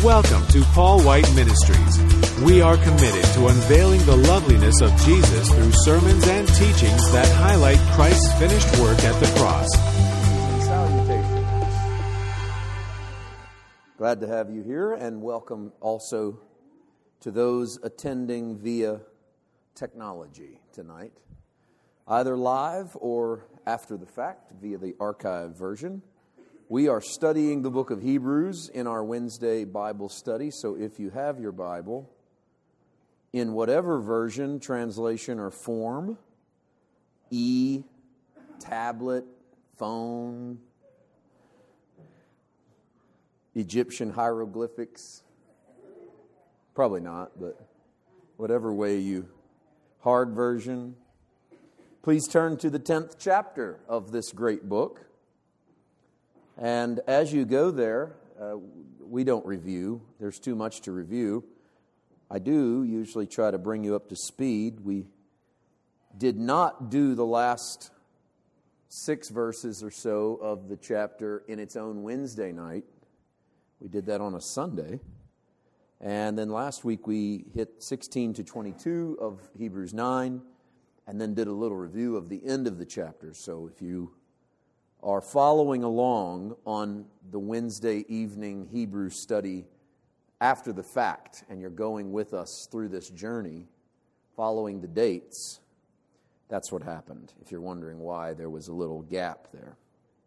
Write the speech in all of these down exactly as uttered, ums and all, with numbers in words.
Welcome to Paul White Ministries. We are committed to unveiling the loveliness of Jesus through sermons and teachings that highlight Christ's finished work at the cross. Salutations. Glad to have you here, and welcome also to those attending via technology tonight, either live or after the fact via the archive version. We are studying the book of Hebrews in our Wednesday Bible study, so if you have your Bible, in whatever version, translation, or form, e, tablet, phone, Egyptian hieroglyphics, probably not, but whatever way you, hard version, please turn to the tenth chapter of this great book. And as you go there, uh, we don't review. There's too much to review. I do usually try to bring you up to speed. We did not do the last six verses or so of the chapter in its own Wednesday night. We did that on a Sunday. And then last week we hit sixteen to twenty-two of Hebrews nine, and then did a little review of the end of the chapter. So if you are following along on the Wednesday evening Hebrew study after the fact, and you're going with us through this journey, following the dates, that's what happened, if you're wondering why there was a little gap there.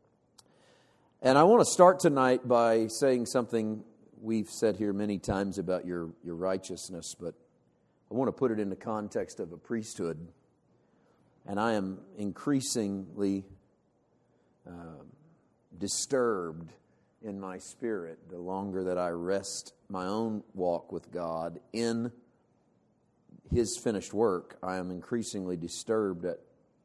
And I want to start tonight by saying something we've said here many times about your, your righteousness, but I want to put it in the context of a priesthood. And I am increasingly uh, disturbed in my spirit the longer that I rest my own walk with God in His finished work. I am increasingly disturbed at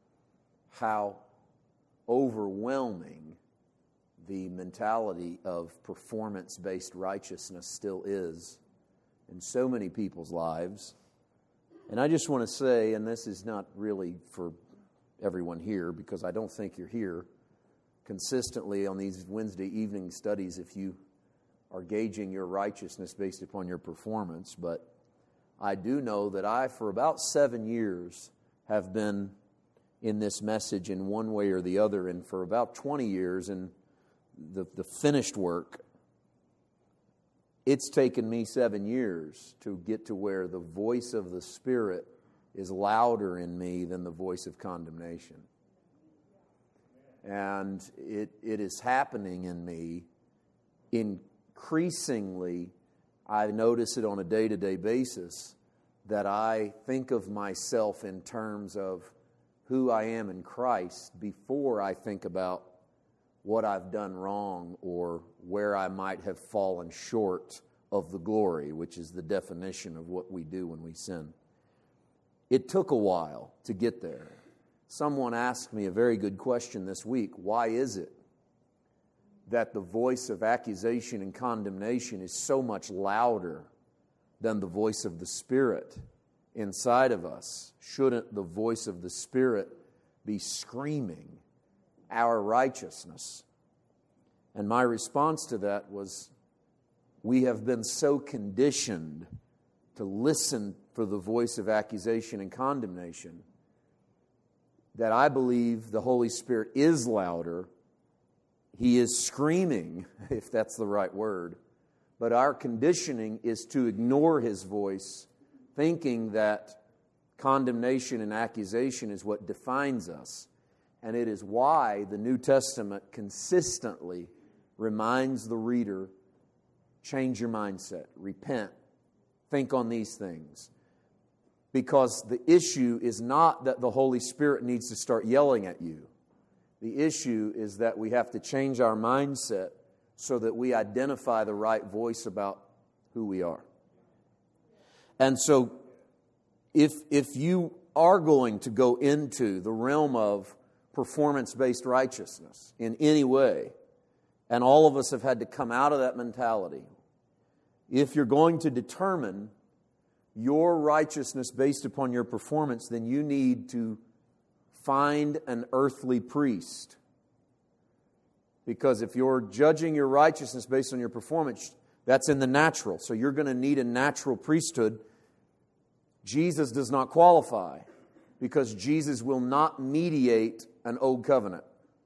how overwhelming the mentality of performance-based righteousness still is in so many people's lives. And I just want to say, and this is not really for everyone here, because I don't think you're here consistently on these Wednesday evening studies if you are gauging your righteousness based upon your performance, but I do know that I, for about seven years, have been in this message in one way or the other, and for about twenty years in the, the finished work. It's taken me seven years to get to where the voice of the Spirit is louder in me than the voice of condemnation. And it it is happening in me increasingly. I notice it on a day-to-day basis that I think of myself in terms of who I am in Christ before I think about what I've done wrong or where I might have fallen short of the glory, which is the definition of what we do when we sin. It took a while to get there. Someone asked me a very good question this week. Why is it that the voice of accusation and condemnation is so much louder than the voice of the Spirit inside of us? Shouldn't the voice of the Spirit be screaming our righteousness? And my response to that was, we have been so conditioned to listen for the voice of accusation and condemnation that I believe the Holy Spirit is louder. He is screaming, if that's the right word. But our conditioning is to ignore His voice, thinking that condemnation and accusation is what defines us. And it is why the New Testament consistently reminds the reader, change your mindset, repent, think on these things. Because the issue is not that the Holy Spirit needs to start yelling at you. The issue is that we have to change our mindset so that we identify the right voice about who we are. And so if, if you are going to go into the realm of performance-based righteousness in any way, and all of us have had to come out of that mentality, if you're going to determine your righteousness based upon your performance, then you need to find an earthly priest. Because if you're judging your righteousness based on your performance, That's in the natural. So you're going to need a natural priesthood. Jesus does not qualify because Jesus will not mediate an old covenant.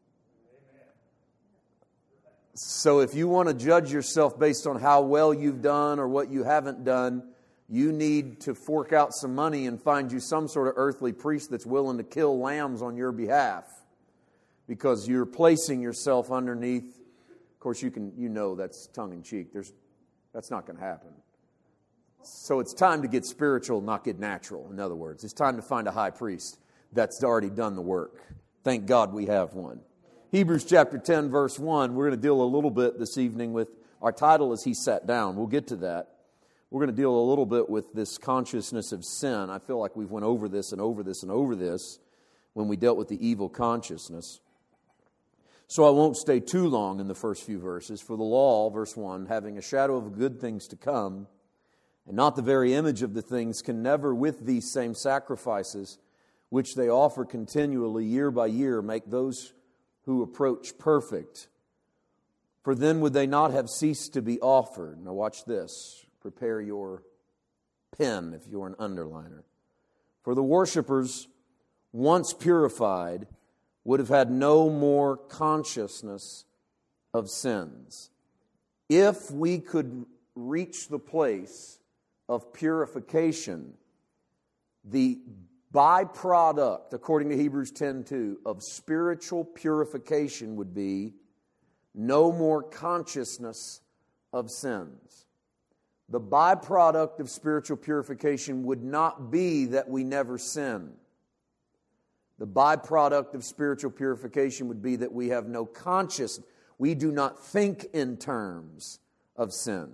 So if you want to judge yourself based on how well you've done or what you haven't done, you need to fork out some money and find you some sort of earthly priest that's willing to kill lambs on your behalf, because you're placing yourself underneath. Of course, you can you know that's tongue in cheek. There's that's not going to happen. So it's time to get spiritual, not get natural. In other words, it's time to find a high priest that's already done the work. Thank God we have one. Hebrews chapter ten, verse one. We're going to deal a little bit this evening with, our title is He Sat Down. We'll get to that. We're going to deal a little bit with this consciousness of sin. I feel like we've went over this and over this and over this when we dealt with the evil consciousness. So I won't stay too long in the first few verses. For the law, verse one, having a shadow of good things to come, and not the very image of the things, can never with these same sacrifices, which they offer continually year by year, make those who approach perfect. For then would they not have ceased to be offered. Now watch this. Prepare your pen if you're an underliner. For the worshipers, once purified, would have had no more consciousness of sins. If we could reach the place of purification, the byproduct, according to Hebrews ten two, of spiritual purification would be no more consciousness of sins. The byproduct of spiritual purification would not be that we never sin. The byproduct of spiritual purification would be that we have no conscience. We do not think in terms of sin.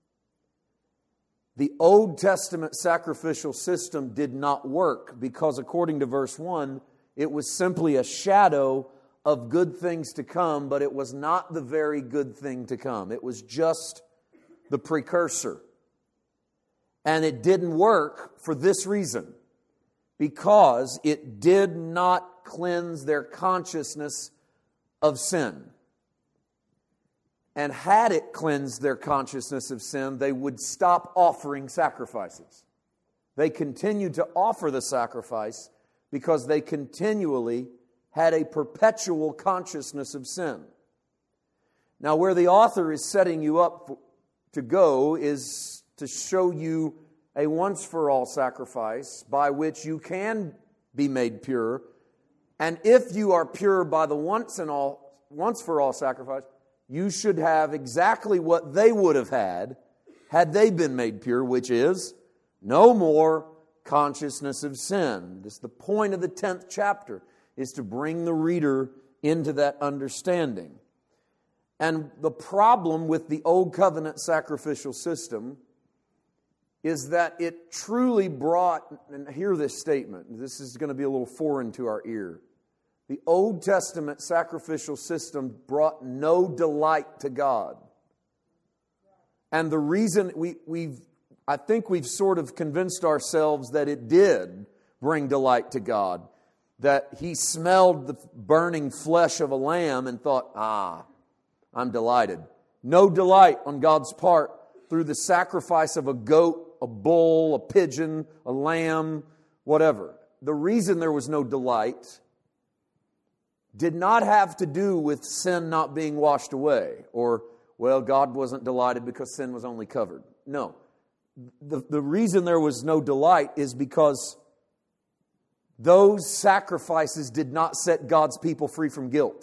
The Old Testament sacrificial system did not work because, according to verse one, it was simply a shadow of good things to come, but it was not the very good thing to come. It was just the precursor. And it didn't work for this reason, because it did not cleanse their consciousness of sin. And had it cleansed their consciousness of sin, they would stop offering sacrifices. They continued to offer the sacrifice because they continually had a perpetual consciousness of sin. Now, where the author is setting you up to go is to show you a once-for-all sacrifice by which you can be made pure. And if you are pure by the once and all, once-for-all sacrifice, you should have exactly what they would have had had they been made pure, which is no more consciousness of sin. This is the point of the tenth chapter, is to bring the reader into that understanding. And the problem with the Old Covenant sacrificial system is that it truly brought, and hear this statement, this is going to be a little foreign to our ear. The Old Testament sacrificial system brought no delight to God. And the reason we, we've, I think we've sort of convinced ourselves that it did bring delight to God. That He smelled the burning flesh of a lamb and thought, ah, I'm delighted. No delight on God's part through the sacrifice of a goat, a bull, a pigeon, a lamb, whatever. The reason there was no delight did not have to do with sin not being washed away, or, well, God wasn't delighted because sin was only covered. No. The, the reason there was no delight is because those sacrifices did not set God's people free from guilt.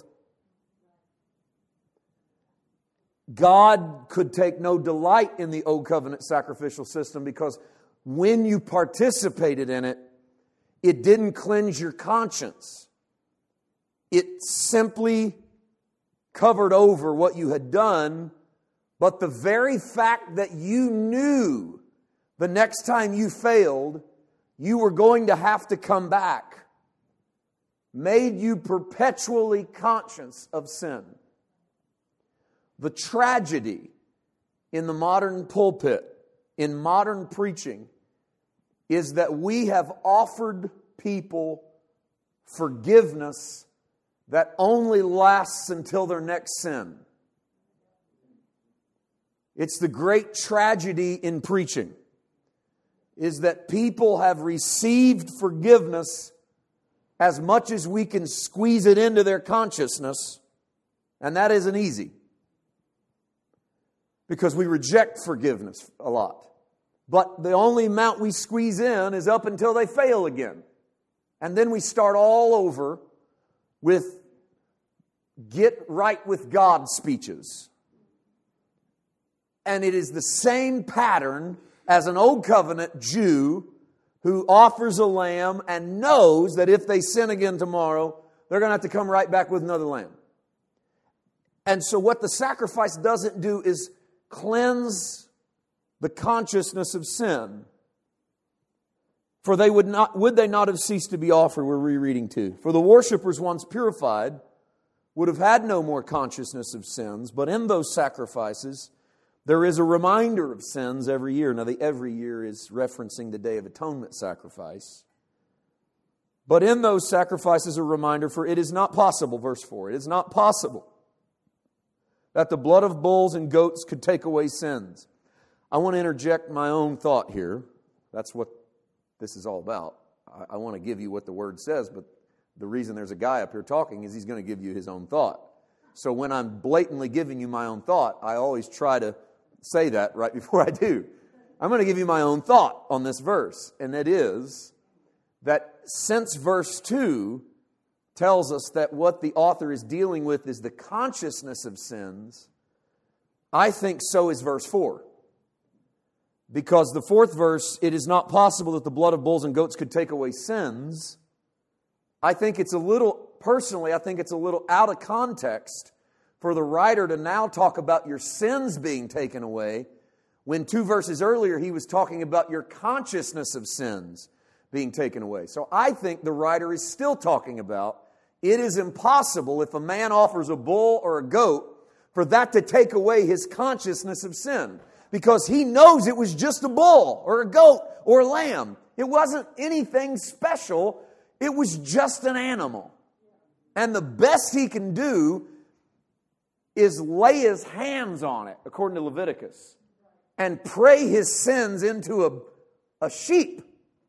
God could take no delight in the Old Covenant sacrificial system because when you participated in it, it didn't cleanse your conscience. It simply covered over what you had done, but the very fact that you knew the next time you failed, you were going to have to come back, made you perpetually conscious of sin. The tragedy in the modern pulpit, in modern preaching, is that we have offered people forgiveness that only lasts until their next sin. It's the great tragedy in preaching, is that people have received forgiveness as much as we can squeeze it into their consciousness, and that isn't easy. Because we reject forgiveness a lot. But the only amount we squeeze in is up until they fail again. And then we start all over with get right with God speeches. And it is the same pattern as an old covenant Jew who offers a lamb and knows that if they sin again tomorrow, they're going to have to come right back with another lamb. And so what the sacrifice doesn't do is cleanse the consciousness of sin. For they would not, would they not have ceased to be offered, we're rereading too. For the worshippers once purified would have had no more consciousness of sins, but in those sacrifices there is a reminder of sins every year. Now the every year is referencing the Day of Atonement sacrifice. But in those sacrifices a reminder, for it is not possible, verse four, it is not possible that the blood of bulls and goats could take away sins. I want to interject my own thought here. That's what this is all about. I, I want to give you what the Word says, but the reason there's a guy up here talking is he's going to give you his own thought. So when I'm blatantly giving you my own thought, I always try to say that right before I do. I'm going to give you my own thought on this verse, and it is that since verse two tells us that what the author is dealing with is the consciousness of sins, I think so is verse four. Because the fourth verse, it is not possible that the blood of bulls and goats could take away sins. I think it's a little, personally, I think it's a little out of context for the writer to now talk about your sins being taken away, when two verses earlier he was talking about your consciousness of sins being taken away. So I think the writer is still talking about it is impossible if a man offers a bull or a goat for that to take away his consciousness of sin. Because he knows it was just a bull or a goat or a lamb. It wasn't anything special. It was just an animal. And the best he can do is lay his hands on it, according to Leviticus, and pray his sins into a, a sheep.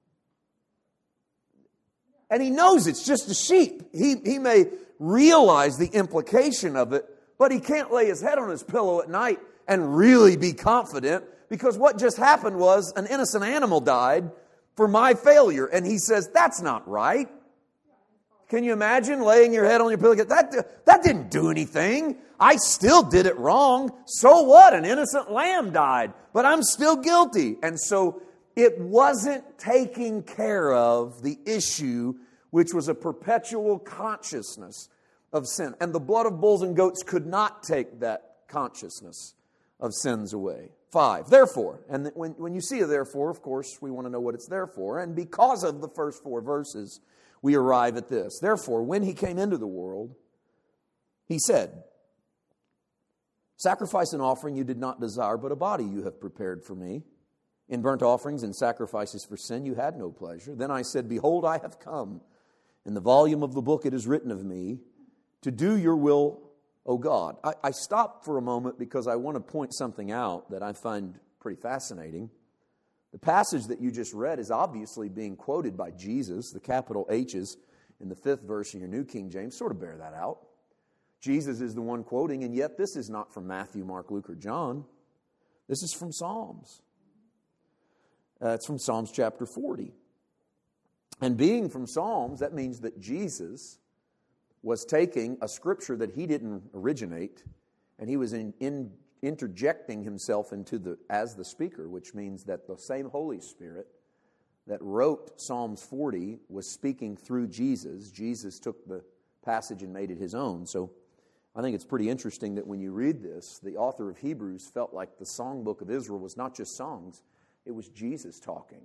And he knows it's just a sheep. He, he may realize the implication of it, but he can't lay his head on his pillow at night and really be confident, because what just happened was an innocent animal died for my failure. And he says, that's not right. Can you imagine laying your head on your pillow? That, that didn't do anything. I still did it wrong. So what? An innocent lamb died, but I'm still guilty. And so it wasn't taking care of the issue, which was a perpetual consciousness of sin. And the blood of bulls and goats could not take that consciousness of sins away. Five, therefore, and when, when you see a therefore, of course, we want to know what it's there for. And because of the first four verses, we arrive at this. Therefore, when he came into the world, he said, sacrifice and offering you did not desire, but a body you have prepared for me. In burnt offerings and sacrifices for sin you had no pleasure. Then I said, behold, I have come. In the volume of the book it is written of me, to do your will, O God. I, I stopped for a moment because I want to point something out that I find pretty fascinating. The passage that you just read is obviously being quoted by Jesus. The capital H's in the fifth verse in your New King James sort of bear that out. Jesus is the one quoting, and yet this is not from Matthew, Mark, Luke, or John. This is from Psalms. Uh, it's from Psalms chapter forty. And being from Psalms, that means that Jesus was taking a scripture that he didn't originate, and he was in, in interjecting himself into the as the speaker, which means that the same Holy Spirit that wrote Psalms forty was speaking through Jesus. Jesus took the passage and made it his own. So I think it's pretty interesting that when you read this, the author of Hebrews felt like the songbook of Israel was not just songs, it was Jesus talking.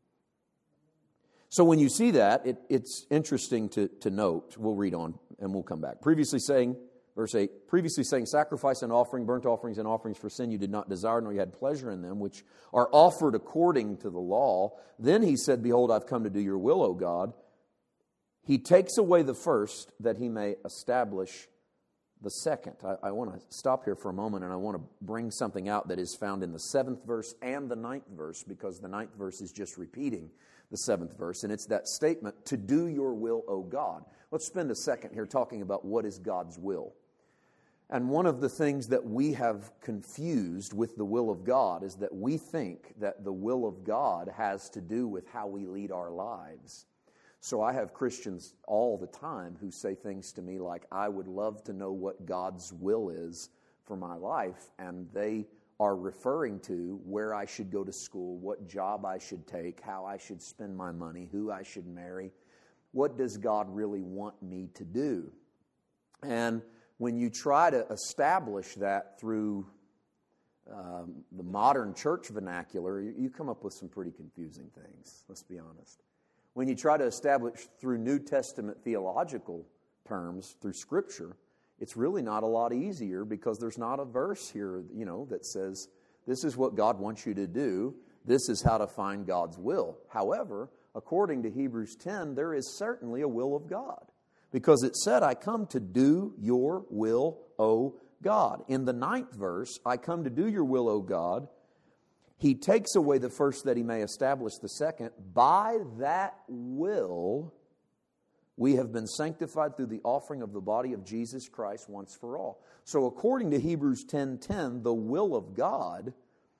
So when you see that, it, it's interesting to, to note. We'll read on and we'll come back. Previously saying, verse eight, previously saying, sacrifice and offering, burnt offerings and offerings for sin you did not desire, nor you had pleasure in them, which are offered according to the law. Then he said, behold, I've come to do your will, O God. He takes away the first that he may establish the second. I, I want to stop here for a moment, and I want to bring something out that is found in the seventh verse and the ninth verse, because the ninth verse is just repeating the seventh verse, and it's that statement, to do your will, O God. Let's spend a second here talking about what is God's will. And one of the things that we have confused with the will of God is that we think that the will of God has to do with how we lead our lives. So I have Christians all the time who say things to me like, I would love to know what God's will is for my life, and they are referring to where I should go to school, what job I should take, how I should spend my money, who I should marry. What does God really want me to do? And when you try to establish that through um, the modern church vernacular, you, you come up with some pretty confusing things, let's be honest. When you try to establish through New Testament theological terms, through Scripture, it's really not a lot easier, because there's not a verse here, you know, that says, this is what God wants you to do, this is how to find God's will. However, according to Hebrews ten, there is certainly a will of God. Because it said, I come to do your will, O God. In the ninth verse, I come to do your will, O God. He takes away the first that he may establish the second. By that will, we have been sanctified through the offering of the body of Jesus Christ once for all. So according to Hebrews ten ten, the will of God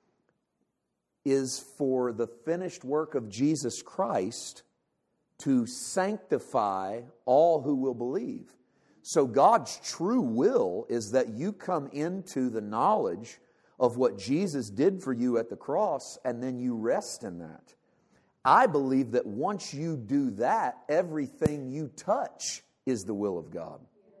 is for the finished work of Jesus Christ to sanctify all who will believe. So God's true will is that you come into the knowledge of what Jesus did for you at the cross, and then you rest in that. I believe that once you do that, everything you touch is the will of God.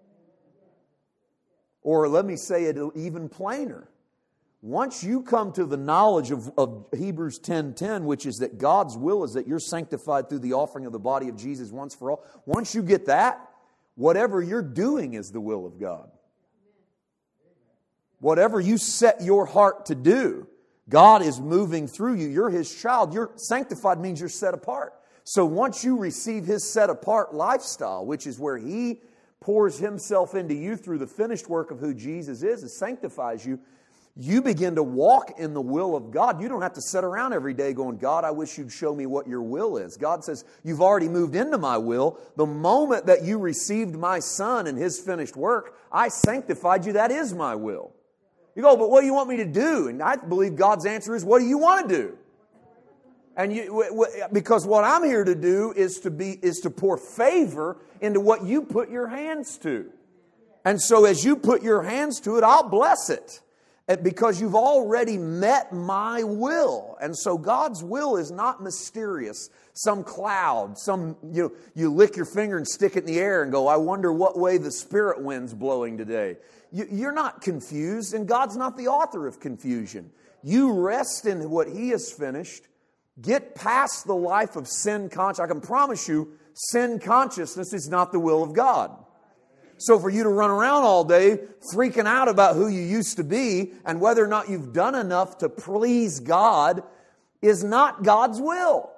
Or let me say it even plainer. Once you come to the knowledge of, of Hebrews ten ten, which is that God's will is that you're sanctified through the offering of the body of Jesus once for all, once you get that, whatever you're doing is the will of God. Whatever you set your heart to do, God is moving through you. You're His child. You're sanctified means you're set apart. So once you receive His set apart lifestyle, which is where He pours Himself into you through the finished work of who Jesus is, it sanctifies you. You begin to walk in the will of God. You don't have to sit around every day going, God, I wish you'd show me what your will is. God says, you've already moved into my will. The moment that you received my Son and His finished work, I sanctified you. That is my will. You go, but what do you want me to do? And I believe God's answer is, what do you want to do? And you, because what I'm here to do is to be is to pour favor into what you put your hands to. And so as you put your hands to it, I'll bless it. Because you've already met my will. And so God's will is not mysterious. Some cloud, some, you know, you lick your finger and stick it in the air and go, I wonder what way the spirit wind's blowing today. You, you're not confused, and God's not the author of confusion. You rest in what He has finished. Get past the life of sin consciousness. I can promise you, sin consciousness is not the will of God. So for you to run around all day freaking out about who you used to be and whether or not you've done enough to please God is not God's will.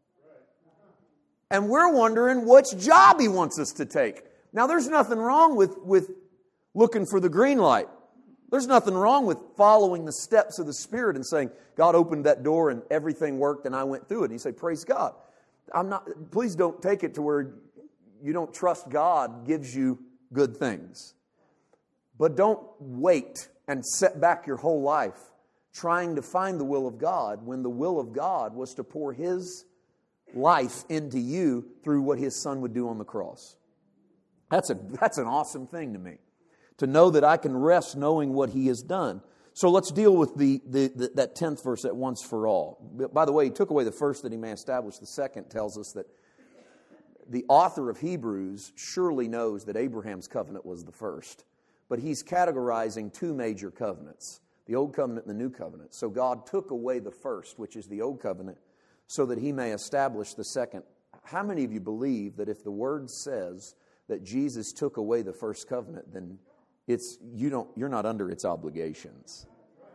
And we're wondering which job He wants us to take. Now, there's nothing wrong with, with looking for the green light. There's nothing wrong with following the steps of the Spirit and saying, God opened that door and everything worked and I went through it. And you say, praise God. I'm not. Please don't take it to where you don't trust God gives you good things. But don't wait and set back your whole life trying to find the will of God when the will of God was to pour His life into you through what His Son would do on the cross. That's a that's an awesome thing to me, to know that I can rest knowing what He has done. So let's deal with the, the, the that tenth verse at once for all. By the way, He took away the first that He may establish the second. Tells us that the author of Hebrews surely knows that Abraham's covenant was the first. But he's categorizing two major covenants, the Old Covenant and the New Covenant. So God took away the first, which is the Old Covenant, so that He may establish the second. How many of you believe that if the Word says that Jesus took away the first covenant, then it's you don't you're not under its obligations?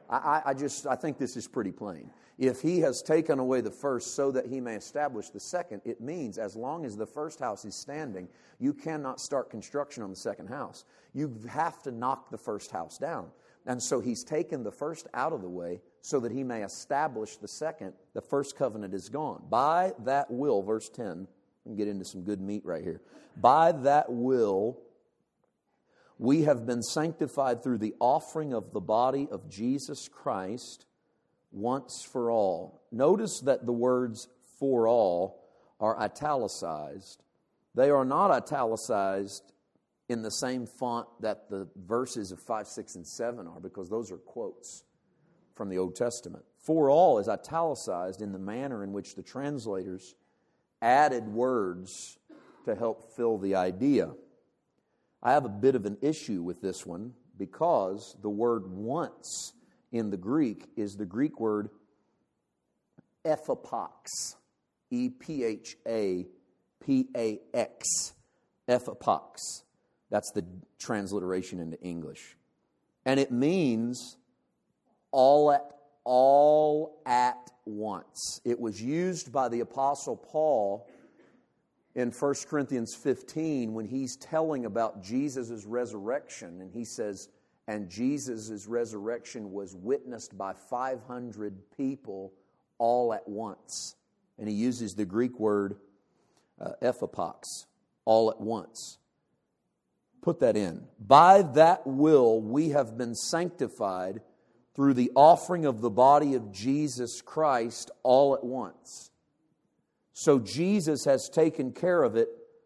I, I just, I think this is pretty plain. If he has taken away the first so that he may establish the second, it means as long as the first house is standing, you cannot start construction on the second house. You have to knock the first house down. And so he's taken the first out of the way so that he may establish the second. The first covenant is gone. By that will, verse ten, we can get into some good meat right here. By that will, we have been sanctified through the offering of the body of Jesus Christ once for all. Notice that the words for all are italicized. They are not italicized in the same font that the verses of five, six, and seven are, because those are quotes from the Old Testament. For all is italicized in the manner in which the translators added words to help fill the idea. I have a bit of an issue with this one because the word once in the Greek is the Greek word ephapax, E P H A P A X, ephapax. That's the transliteration into English. And it means all at, all at once. It was used by the Apostle Paul in First Corinthians fifteen when he's telling about Jesus' resurrection. And he says, and Jesus' resurrection was witnessed by five hundred people all at once. And he uses the Greek word uh, ephapax, all at once. Put that in. By that will we have been sanctified through the offering of the body of Jesus Christ all at once. So Jesus has taken care of it.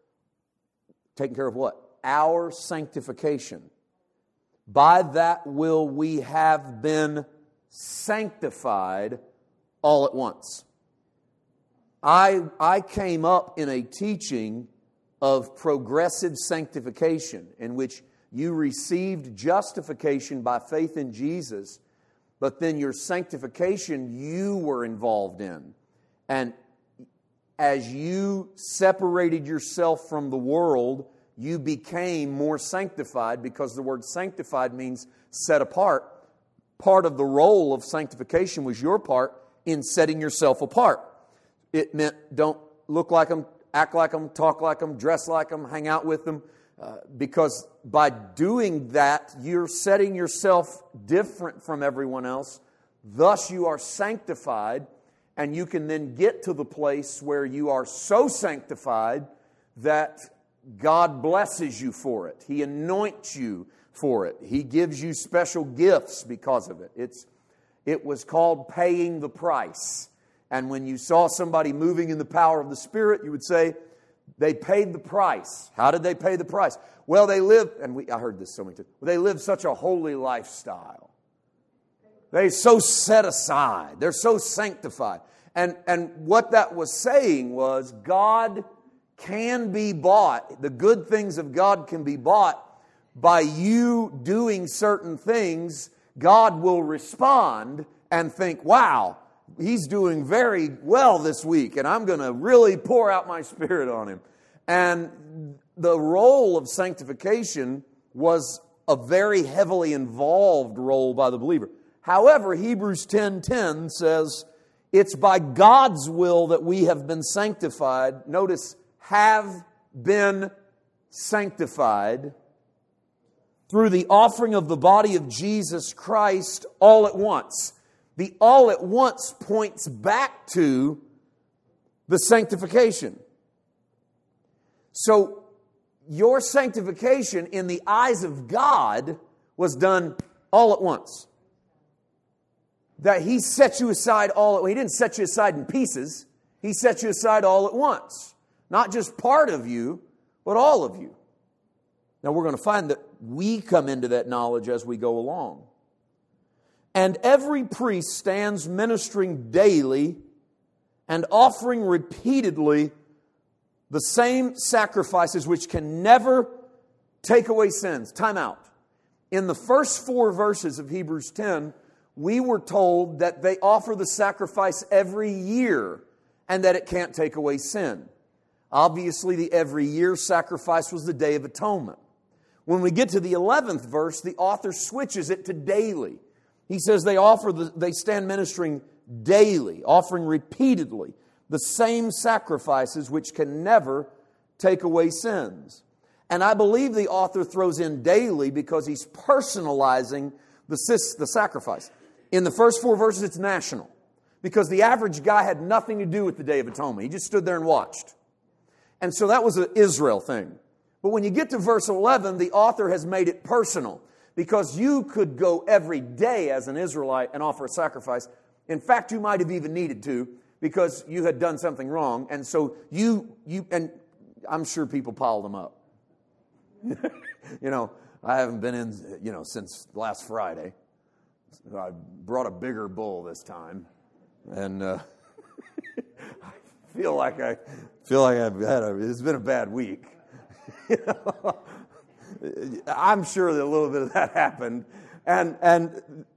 Taken care of what? Our sanctification. By that will we have been sanctified all at once. I, I came up in a teaching of progressive sanctification in which you received justification by faith in Jesus, but then your sanctification you were involved in. And as you separated yourself from the world, you became more sanctified, because the word sanctified means set apart. Part of the role of sanctification was your part in setting yourself apart. It meant don't look like them, act like them, talk like them, dress like them, hang out with them. Uh, because by doing that, you're setting yourself different from everyone else. Thus you are sanctified, and you can then get to the place where you are so sanctified that God blesses you for it. He anoints you for it. He gives you special gifts because of it. It's, it was called paying the price. And when you saw somebody moving in the power of the Spirit, you would say, they paid the price. How did they pay the price? Well, they lived, and we, I heard this so many times, they lived such a holy lifestyle. They're so set aside. They're so sanctified. And, and what that was saying was God can be bought. The good things of God can be bought by you doing certain things. God will respond and think, wow, he's doing very well this week, and I'm going to really pour out my Spirit on him. And the role of sanctification was a very heavily involved role by the believer. However, Hebrews ten ten says, it's by God's will that we have been sanctified. Notice, have been sanctified through the offering of the body of Jesus Christ all at once. The all at once points back to the sanctification. So, your sanctification in the eyes of God was done all at once. That He set you aside all at once. He didn't set you aside in pieces. He set you aside all at once. Not just part of you, but all of you. Now we're going to find that we come into that knowledge as we go along. And every priest stands ministering daily and offering repeatedly the same sacrifices which can never take away sins. Time out. In the first four verses of Hebrews ten, we were told that they offer the sacrifice every year and that it can't take away sin. Obviously, the every year sacrifice was the Day of Atonement. When we get to the eleventh verse, the author switches it to daily. He says they offer the, they stand ministering daily, offering repeatedly the same sacrifices which can never take away sins. And I believe the author throws in daily because he's personalizing the, the sacrifice. In the first four verses, it's national. Because the average guy had nothing to do with the Day of Atonement. He just stood there and watched. And so that was an Israel thing. But when you get to verse eleven, the author has made it personal. Because you could go every day as an Israelite and offer a sacrifice. In fact, you might have even needed to because you had done something wrong. And so you, you and I'm sure people piled them up. You know, I haven't been in, you know, since last Friday. I brought a bigger bull this time. And uh, I feel like I feel like I've had a, it's been a bad week. You know? I'm sure that a little bit of that happened. And and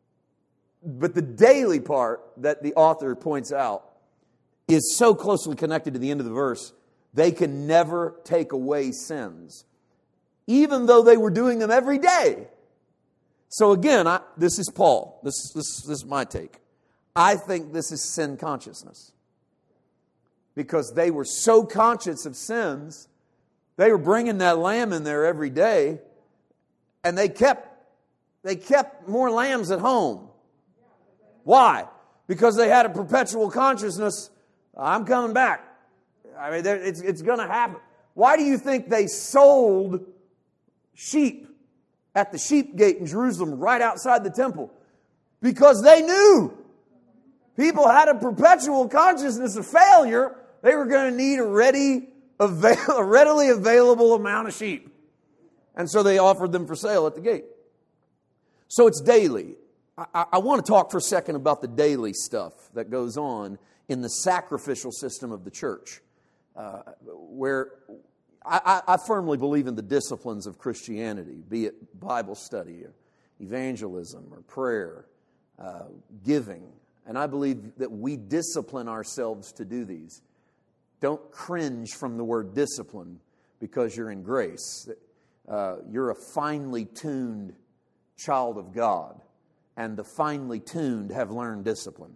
but the daily part that the author points out is so closely connected to the end of the verse, they can never take away sins, even though they were doing them every day. So again, I, this is Paul. This, this, this is my take. I think this is sin consciousness. Because they were so conscious of sins, they were bringing that lamb in there every day, and they kept they kept more lambs at home. Why? Because they had a perpetual consciousness, I'm coming back. I mean, it's, it's going to happen. Why do you think they sold sheep at the sheep gate in Jerusalem right outside the temple? Because they knew people had a perpetual consciousness of failure. They were going to need a ready, avail- a readily available amount of sheep. And so they offered them for sale at the gate. So it's daily. I, I want to talk for a second about the daily stuff that goes on in the sacrificial system of the church, uh, where I, I firmly believe in the disciplines of Christianity, be it Bible study or evangelism or prayer, uh, giving. And I believe that we discipline ourselves to do these. Don't cringe from the word discipline because you're in grace. Uh, you're a finely tuned child of God, and the finely tuned have learned discipline.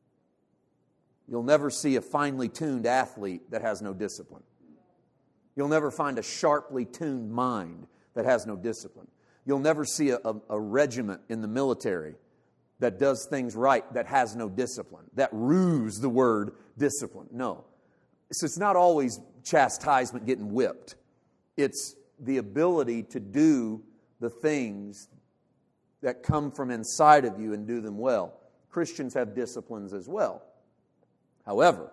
You'll never see a finely tuned athlete that has no discipline. You'll never find a sharply tuned mind that has no discipline. You'll never see a, a, a regiment in the military that does things right that has no discipline, that rues the word discipline. No. So it's not always chastisement, getting whipped. It's the ability to do the things that come from inside of you and do them well. Christians have disciplines as well. However,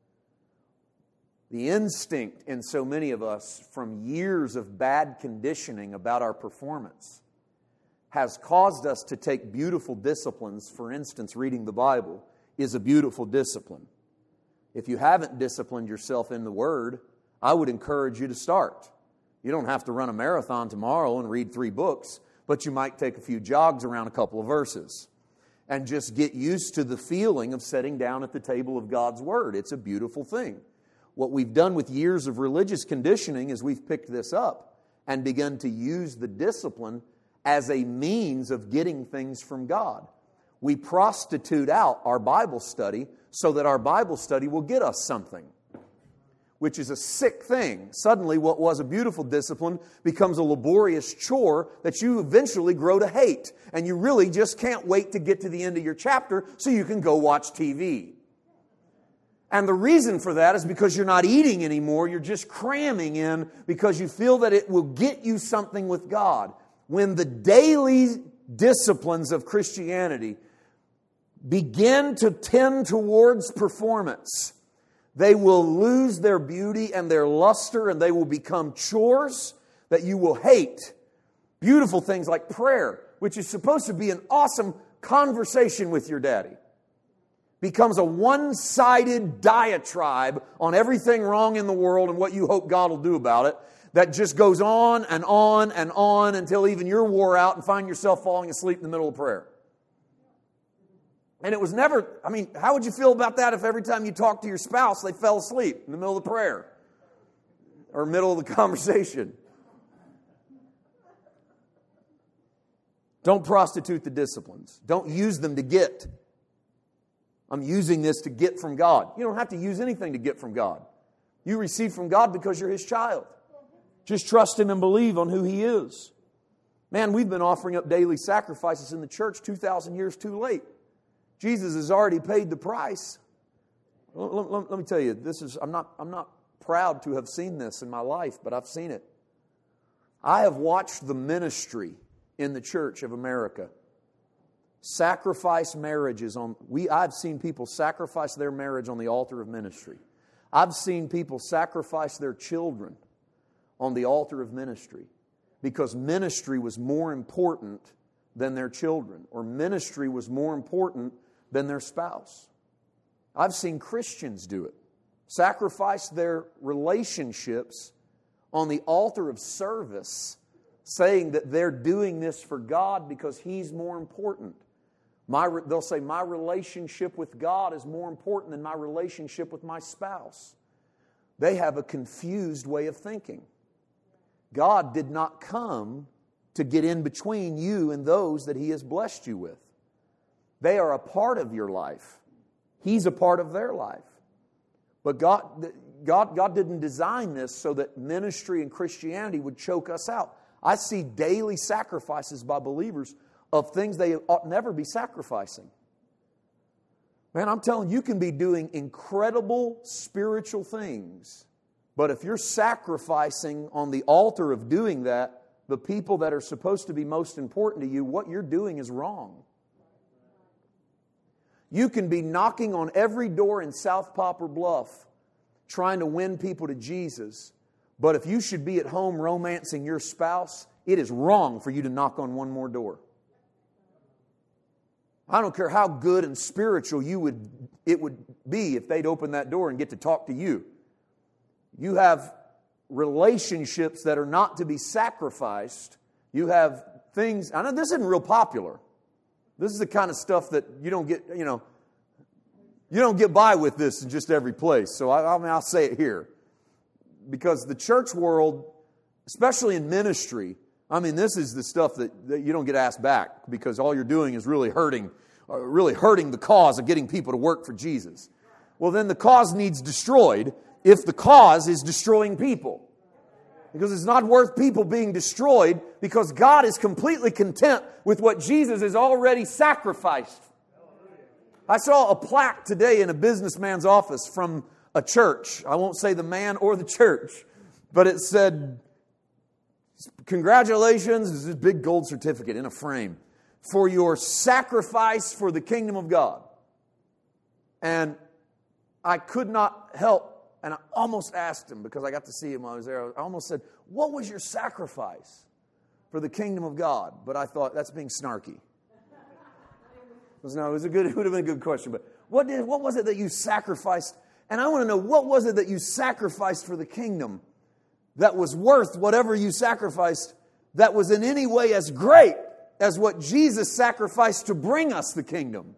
the instinct in so many of us from years of bad conditioning about our performance has caused us to take beautiful disciplines. For instance, reading the Bible is a beautiful discipline. If you haven't disciplined yourself in the Word, I would encourage you to start. You don't have to run a marathon tomorrow and read three books, but you might take a few jogs around a couple of verses and just get used to the feeling of sitting down at the table of God's Word. It's a beautiful thing. What we've done with years of religious conditioning is we've picked this up and begun to use the discipline as a means of getting things from God. We prostitute out our Bible study so that our Bible study will get us something, which is a sick thing. Suddenly, what was a beautiful discipline becomes a laborious chore that you eventually grow to hate. And you really just can't wait to get to the end of your chapter so you can go watch T V. And the reason for that is because you're not eating anymore. You're just cramming in because you feel that it will get you something with God. When the daily disciplines of Christianity begin to tend towards performance, they will lose their beauty and their luster, and they will become chores that you will hate. Beautiful things like prayer, which is supposed to be an awesome conversation with your daddy, becomes a one-sided diatribe on everything wrong in the world and what you hope God will do about it, that just goes on and on and on until even you're wore out and find yourself falling asleep in the middle of prayer. And it was never, I mean, how would you feel about that if every time you talked to your spouse, they fell asleep in the middle of the prayer or middle of the conversation? Don't prostitute the disciplines. Don't use them to get. I'm using this to get from God. You don't have to use anything to get from God. You receive from God because you're His child. Just trust Him and believe on who He is. Man, we've been offering up daily sacrifices in the church two thousand years too late. Jesus has already paid the price. Let, let, let me tell you, this is I'm not, I'm not proud to have seen this in my life, but I've seen it. I have watched the ministry in the Church of America sacrifice marriages on we I've seen people sacrifice their marriage on the altar of ministry. I've seen people sacrifice their children on the altar of ministry because ministry was more important than their children, or ministry was more important than their spouse. I've seen Christians do it. Sacrifice their relationships on the altar of service, saying that they're doing this for God because He's more important. My, they'll say, my relationship with God is more important than my relationship with my spouse. They have a confused way of thinking. God did not come to get in between you and those that He has blessed you with. They are a part of your life. He's a part of their life. But God, God, God didn't design this so that ministry and Christianity would choke us out. I see daily sacrifices by believers of things they ought never be sacrificing. Man, I'm telling you, you can be doing incredible spiritual things, but if you're sacrificing on the altar of doing that, the people that are supposed to be most important to you, what you're doing is wrong. You can be knocking on every door in South Poplar Bluff trying to win people to Jesus, but if you should be at home romancing your spouse, it is wrong for you to knock on one more door. I don't care how good and spiritual you would it would be if they'd open that door and get to talk to you. You have relationships that are not to be sacrificed. You have things, I know this isn't real popular. This is the kind of stuff that you don't get, you know, you don't get by with this in just every place. So I, I mean, I'll say it here. Because the church world, especially in ministry, I mean, this is the stuff that, that you don't get asked back because all you're doing is really hurting, uh, really hurting the cause of getting people to work for Jesus. Well, then the cause needs destroyed if the cause is destroying people. Because it's not worth people being destroyed because God is completely content with what Jesus has already sacrificed. I saw a plaque today in a businessman's office from a church. I won't say the man or the church, but it said, congratulations, this is a big gold certificate in a frame, for your sacrifice for the kingdom of God. And I could not help, and I almost asked him, because I got to see him while I was there, I almost said, what was your sacrifice for the kingdom of God? But I thought, that's being snarky. It was, no, it was a good, it would have been a good question, but what did, what was it that you sacrificed? And I want to know, what was it that you sacrificed for the kingdom that was worth whatever you sacrificed, that was in any way as great as what Jesus sacrificed to bring us the kingdom?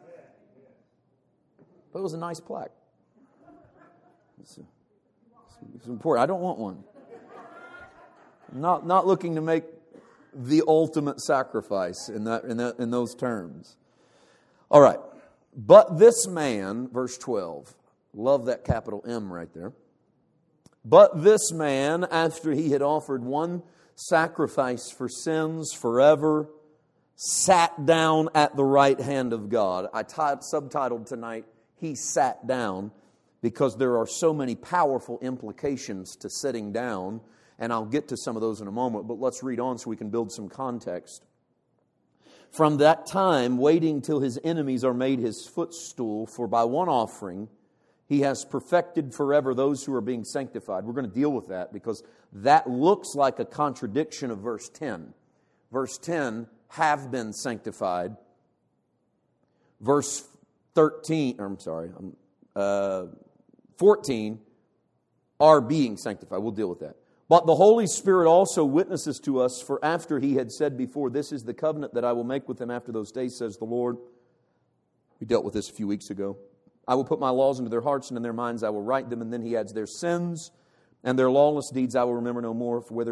But it was a nice plaque. It's, it's important. I don't want one. I'm not, not looking to make the ultimate sacrifice in that, in that, in those terms. All right. But this man, verse twelve, love that capital M right there. But this man, after he had offered one sacrifice for sins forever, sat down at the right hand of God. I t- subtitled tonight, He Sat Down, because there are so many powerful implications to sitting down, and I'll get to some of those in a moment, but let's read on so we can build some context. From that time, waiting till his enemies are made his footstool, for by one offering he has perfected forever those who are being sanctified. We're going to deal with that because that looks like a contradiction of verse ten. Verse ten, have been sanctified. Verse thirteen, or I'm sorry, uh, fourteen, are being sanctified. We'll deal with that. But the Holy Spirit also witnesses to us, for after He had said before, this is the covenant that I will make with them after those days, says the Lord. We dealt with this a few weeks ago. I will put my laws into their hearts, and in their minds I will write them. And then He adds, their sins and their lawless deeds I will remember no more. For where there is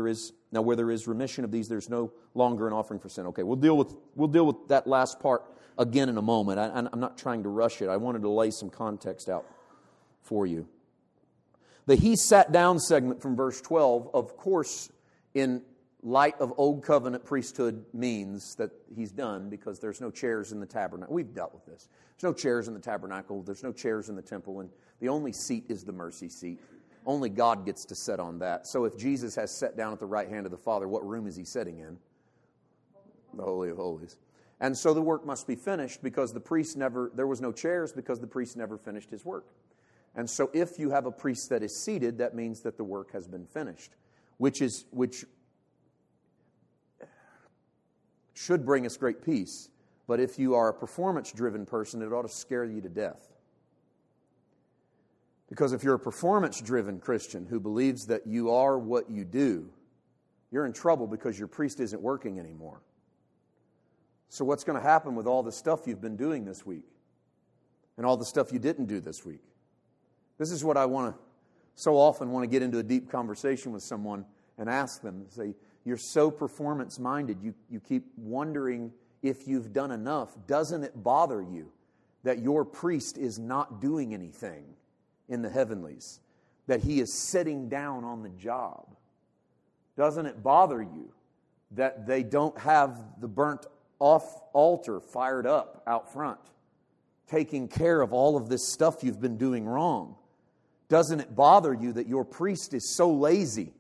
Now, where there is remission of these, there's no longer an offering for sin. Okay, we'll deal with we'll deal with that last part again in a moment. I, I'm not trying to rush it. I wanted to lay some context out for you. The he sat down segment from verse twelve, of course, in light of Old Covenant priesthood means that he's done because there's no chairs in the tabernacle. We've dealt with this. There's no chairs in the tabernacle. There's no chairs in the temple. And the only seat is the mercy seat. Only God gets to sit on that. So if Jesus has sat down at the right hand of the Father, what room is he sitting in? The Holy of Holies. And so the work must be finished because the priest never, there was no chairs because the priest never finished his work. And so if you have a priest that is seated, that means that the work has been finished, which is, which should bring us great peace. But if you are a performance-driven person, it ought to scare you to death. Because if you're a performance-driven Christian who believes that you are what you do, you're in trouble because your priest isn't working anymore. So what's going to happen with all the stuff you've been doing this week? And all the stuff you didn't do this week? This is what I want to, so often want to get into a deep conversation with someone and ask them, say, you're so performance-minded, you, you keep wondering if you've done enough. Doesn't it bother you that your priest is not doing anything in the heavenlies, that he is sitting down on the job? Doesn't it bother you that they don't have the burnt off altar fired up out front, taking care of all of this stuff you've been doing wrong? Doesn't it bother you that your priest is so lazy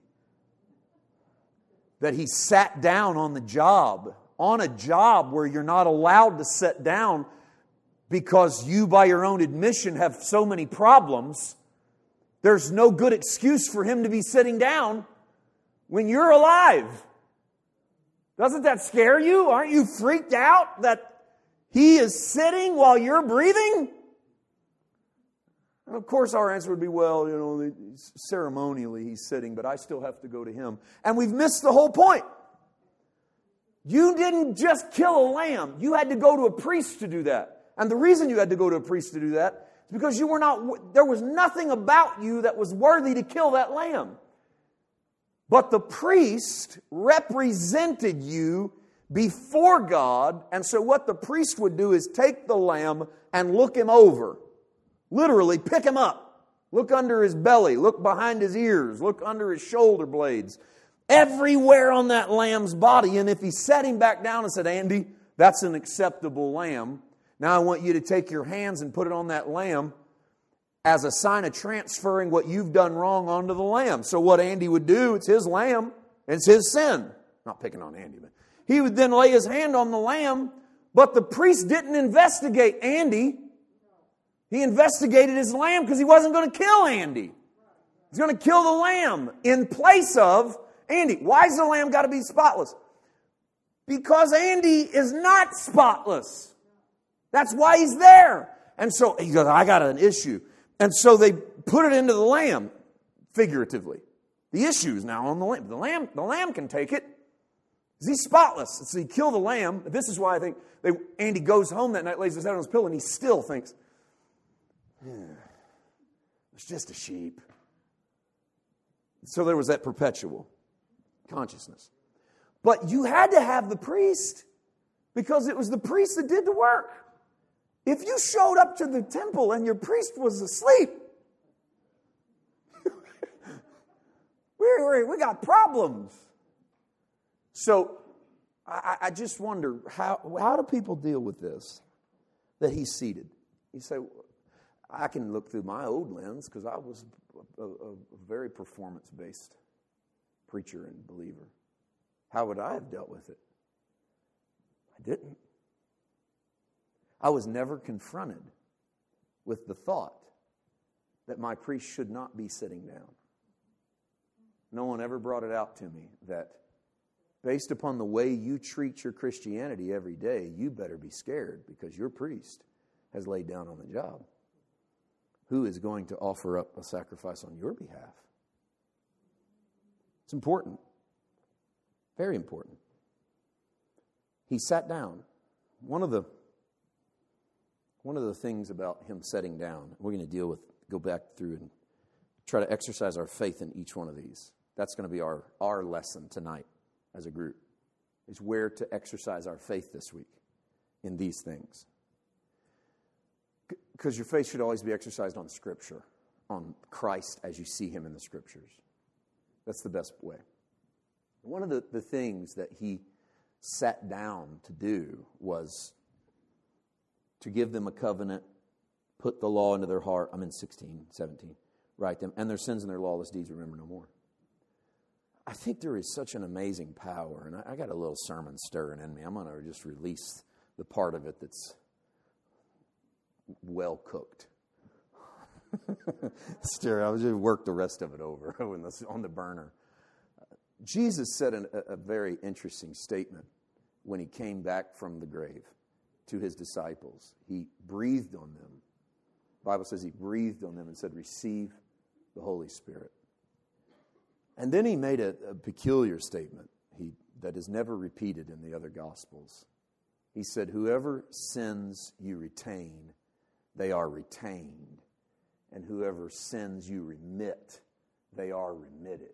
that he sat down on the job, on a job where you're not allowed to sit down because you, by your own admission, have so many problems? There's no good excuse for him to be sitting down when you're alive. Doesn't that scare you? Aren't you freaked out that he is sitting while you're breathing? And of course our answer would be, well, you know, ceremonially he's sitting, but I still have to go to him. And we've missed the whole point. You didn't just kill a lamb. You had to go to a priest to do that. And the reason you had to go to a priest to do that is because you were not, there was nothing about you that was worthy to kill that lamb. But the priest represented you before God, and so what the priest would do is take the lamb and look him over. Literally, pick him up. Look under his belly. Look behind his ears. Look under his shoulder blades. Everywhere on that lamb's body. And if he set him back down and said, Andy, that's an acceptable lamb. Now I want you to take your hands and put it on that lamb as a sign of transferring what you've done wrong onto the lamb. So what Andy would do, it's his lamb. It's his sin. Not picking on Andy, but he would then lay his hand on the lamb. But the priest didn't investigate Andy. He investigated his lamb because he wasn't going to kill Andy. He's going to kill the lamb in place of Andy. Why's the lamb got to be spotless? Because Andy is not spotless. That's why he's there. And so he goes, I got an issue. And so they put it into the lamb, figuratively. The issue is now on the lamb. The lamb, the lamb can take it. He's spotless. So he killed the lamb. This is why I think they, Andy goes home that night, lays his head on his pillow, and he still thinks, yeah, it's just a sheep. So there was that perpetual consciousness. But you had to have the priest because it was the priest that did the work. If you showed up to the temple and your priest was asleep, we, we, we got problems. So I, I just wonder, how, how do people deal with this, that he's seated? You say, I can look through my old lens because I was a, a, a very performance-based preacher and believer. How would I have dealt with it? I didn't. I was never confronted with the thought that my priest should not be sitting down. No one ever brought it out to me that based upon the way you treat your Christianity every day, you better be scared because your priest has laid down on the job. Who is going to offer up a sacrifice on your behalf? It's important. Very important. He sat down. One of the one of the things about him sitting down, we're going to deal with, go back through and try to exercise our faith in each one of these. That's going to be our, our lesson tonight as a group, is where to exercise our faith this week in these things. Because your faith should always be exercised on Scripture, on Christ as you see him in the Scriptures. That's the best way. One of the, the things that he sat down to do was to give them a covenant, put the law into their heart. I'm in sixteen, seventeen. Write them, and their sins and their lawless deeds remember no more. I think there is such an amazing power, and I, I got a little sermon stirring in me. I'm going to just release the part of it that's well cooked. Stir, I was just work the rest of it over on the burner. Jesus said an, a, a very interesting statement when he came back from the grave to his disciples. He breathed on them. The Bible says he breathed on them and said, receive the Holy Spirit. And then he made a, a peculiar statement he, that is never repeated in the other Gospels. He said, whoever sins you retain, they are retained. And whoever sins you remit, they are remitted.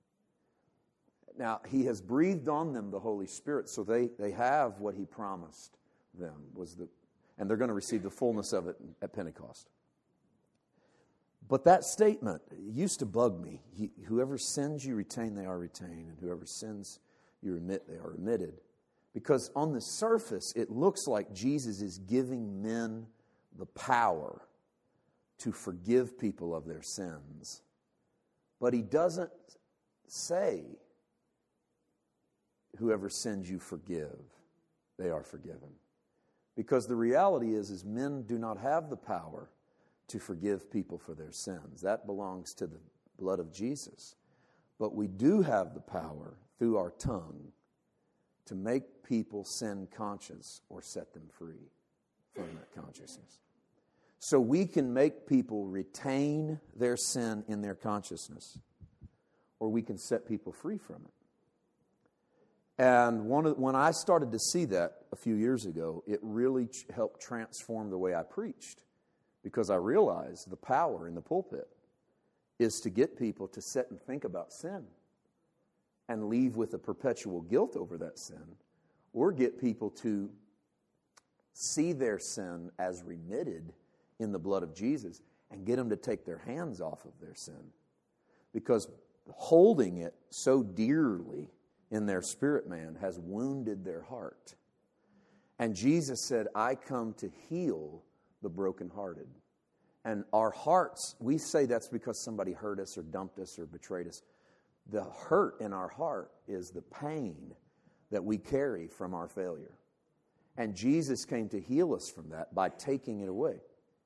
Now, he has breathed on them the Holy Spirit, so they, they have what he promised them, was the, and they're going to receive the fullness of it at Pentecost. But that statement used to bug me. He, whoever sins you retain, they are retained, and whoever sins you remit, they are remitted. Because on the surface, it looks like Jesus is giving men the power to forgive people of their sins. But he doesn't say, whoever sins you forgive, they are forgiven. Because the reality is, is men do not have the power to forgive people for their sins. That belongs to the blood of Jesus. But we do have the power through our tongue to make people sin conscious or set them free from that consciousness. So we can make people retain their sin in their consciousness, or we can set people free from it. And one of, when I started to see that a few years ago, it really ch- helped transform the way I preached, because I realized the power in the pulpit is to get people to sit and think about sin and leave with a perpetual guilt over that sin, or get people to see their sin as remitted in the blood of Jesus and get them to take their hands off of their sin. Because holding it so dearly in their spirit man has wounded their heart. And Jesus said, I come to heal the brokenhearted. And our hearts, we say that's because somebody hurt us or dumped us or betrayed us. The hurt in our heart is the pain that we carry from our failure. And Jesus came to heal us from that by taking it away.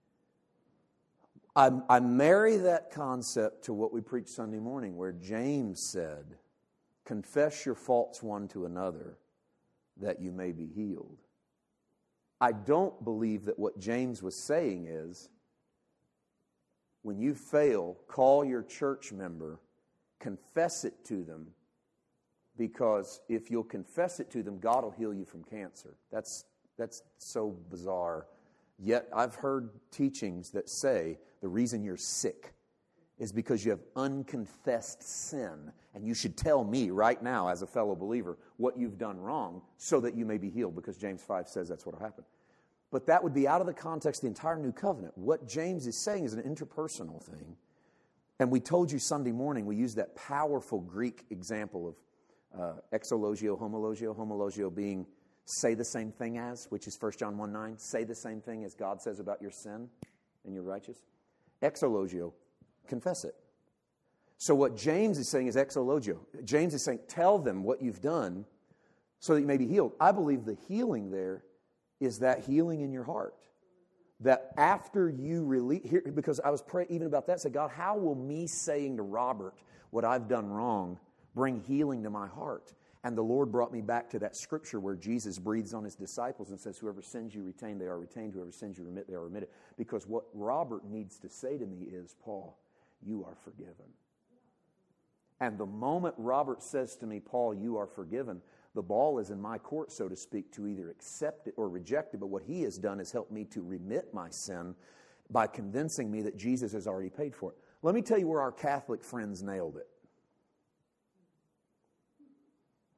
I, I marry that concept to what we preached Sunday morning, where James said, confess your faults one to another, that you may be healed. I don't believe that what James was saying is, when you fail, call your church member, confess it to them, because if you'll confess it to them, God will heal you from cancer. That's, that's so bizarre. Yet I've heard teachings that say the reason you're sick is because you have unconfessed sin. And you should tell me right now, as a fellow believer, what you've done wrong so that you may be healed, because James five says that's what will happen. But that would be out of the context of the entire New Covenant. What James is saying is an interpersonal thing. And we told you Sunday morning, we used that powerful Greek example of uh, exologio, homologio, homologio being say the same thing as, which is First John one nine, say the same thing as God says about your sin and you're righteous. Exologio, confess it. So what James is saying is exologio. James is saying, tell them what you've done so that you may be healed. I believe the healing there is that healing in your heart. That after you release, here, because I was praying even about that, said, God, how will me saying to Robert what I've done wrong bring healing to my heart? And the Lord brought me back to that scripture where Jesus breathes on his disciples and says, whoever sins you retain, they are retained. Whoever sins you remit, they are remitted. Because what Robert needs to say to me is, Paul, you are forgiven. And the moment Robert says to me, Paul, you are forgiven, the ball is in my court, so to speak, to either accept it or reject it. But what he has done is helped me to remit my sin by convincing me that Jesus has already paid for it. Let me tell you where our Catholic friends nailed it.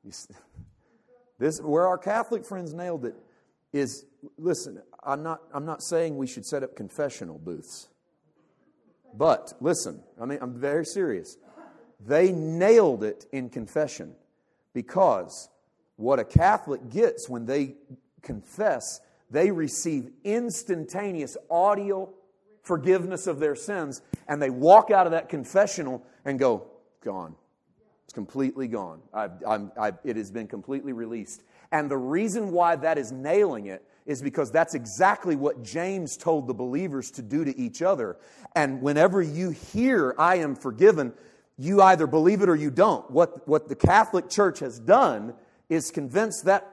This, where our Catholic friends nailed it is, listen, I'm not, I'm not saying we should set up confessional booths. But, listen, I mean, I'm very serious. They nailed it in confession, because what a Catholic gets when they confess, they receive instantaneous audio forgiveness of their sins, and they walk out of that confessional and go, gone. It's completely gone. I've, I'm, I've, it has been completely released. And the reason why that is nailing it is because that's exactly what James told the believers to do to each other. And whenever you hear, I am forgiven, you either believe it or you don't. What, what the Catholic Church has done is convince that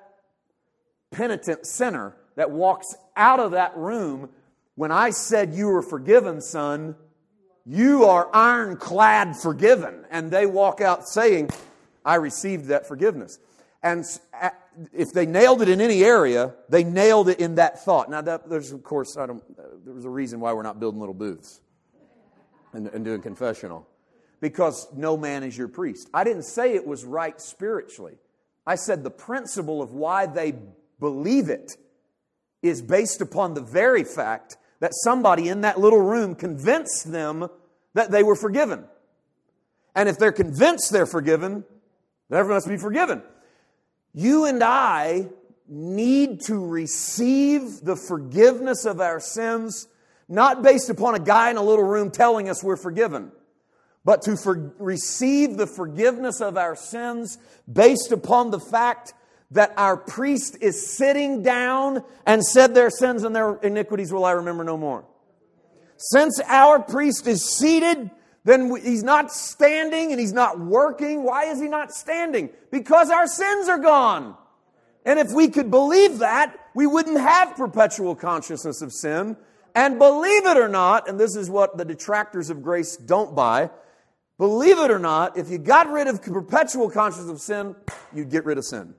penitent sinner that walks out of that room, when I said you were forgiven, son, you are ironclad forgiven. And they walk out saying, I received that forgiveness. And if they nailed it in any area, they nailed it in that thought. Now, that, there's, of course, I don't, there's a reason why we're not building little booths and, and doing confessional. Because no man is your priest. I didn't say it was right spiritually. I said the principle of why they believe it is based upon the very fact that somebody in that little room convinced them that they were forgiven. And if they're convinced they're forgiven, they must be forgiven. You and I need to receive the forgiveness of our sins, not based upon a guy in a little room telling us we're forgiven, but to for- receive the forgiveness of our sins based upon the fact that our priest is sitting down and said, their sins and their iniquities will I remember no more. Since our priest is seated, then we, he's not standing and he's not working. Why is he not standing? Because our sins are gone. And if we could believe that, we wouldn't have perpetual consciousness of sin. And believe it or not, and this is what the detractors of grace don't buy, believe it or not, if you got rid of perpetual consciousness of sin, you'd get rid of sin.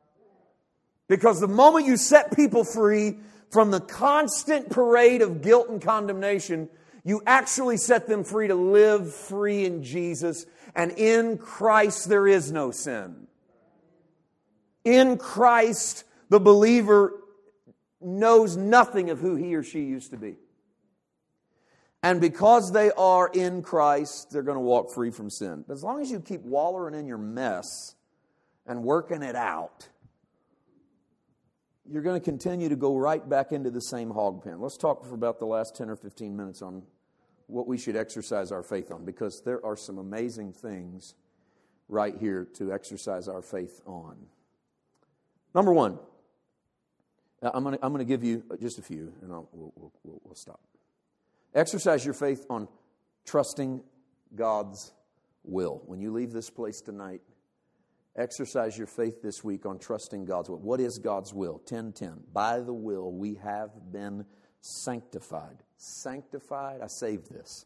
Because the moment you set people free from the constant parade of guilt and condemnation, you actually set them free to live free in Jesus. And in Christ there is no sin. In Christ, the believer knows nothing of who he or she used to be. And because they are in Christ, they're going to walk free from sin. But as long as you keep wallowing in your mess and working it out, you're going to continue to go right back into the same hog pen. Let's talk for about the last ten or fifteen minutes on what we should exercise our faith on, because there are some amazing things right here to exercise our faith on. Number one, I'm going to, I'm going to give you just a few, and I'll, we'll, we'll, we'll stop. Exercise your faith on trusting God's will. When you leave this place tonight, exercise your faith this week on trusting God's will. What is God's will? ten ten. By the will we have been sanctified. Sanctified, I saved this.